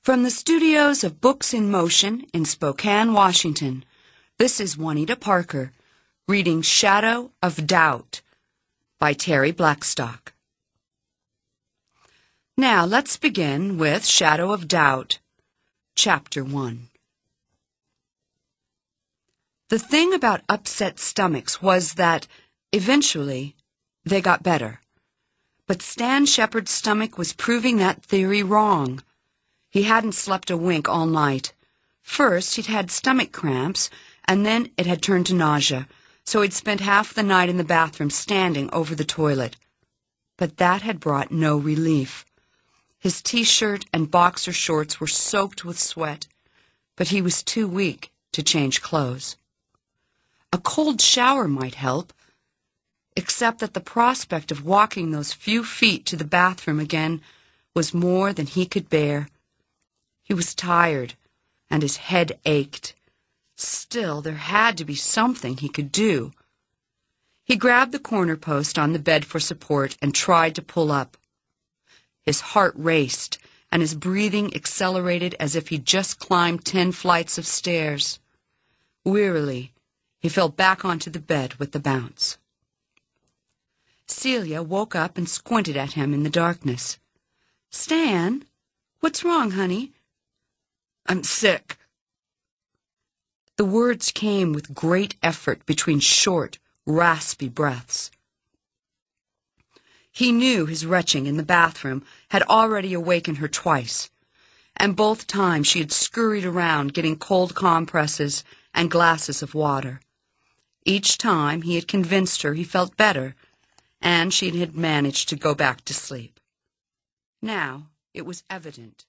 From the studios of Books in Motion in Spokane, Washington, this is Juanita Parker reading Shadow of Doubt by Terry Blackstock. Now let's begin with Shadow of Doubt, Chapter 1. The thing about upset stomachs was that, eventually, they got better. But Stan Shepard's stomach was proving that theory wrong. He hadn't slept a wink all night. First, he'd had stomach cramps, and then it had turned to nausea, so he'd spent half the night in the bathroom standing over the toilet. But that had brought no relief. His t-shirt and boxer shorts were soaked with sweat, but he was too weak to change clothes. A cold shower might help, except that the prospect of walking those few feet to the bathroom again was more than he could bear. He was tired, and his head ached. Still, there had to be something he could do. He grabbed the corner post on the bed for support and tried to pull up. His heart raced, and his breathing accelerated as if he'd just climbed 10 flights of stairs. Wearily, he fell back onto the bed with the bounce. Celia woke up and squinted at him in the darkness. "Stan, what's wrong, honey?" "I'm sick." The words came with great effort between short, raspy breaths. He knew his retching in the bathroom had already awakened her twice, and both times she had scurried around getting cold compresses and glasses of water. Each time he had convinced her he felt better, and she had managed to go back to sleep. Now it was evident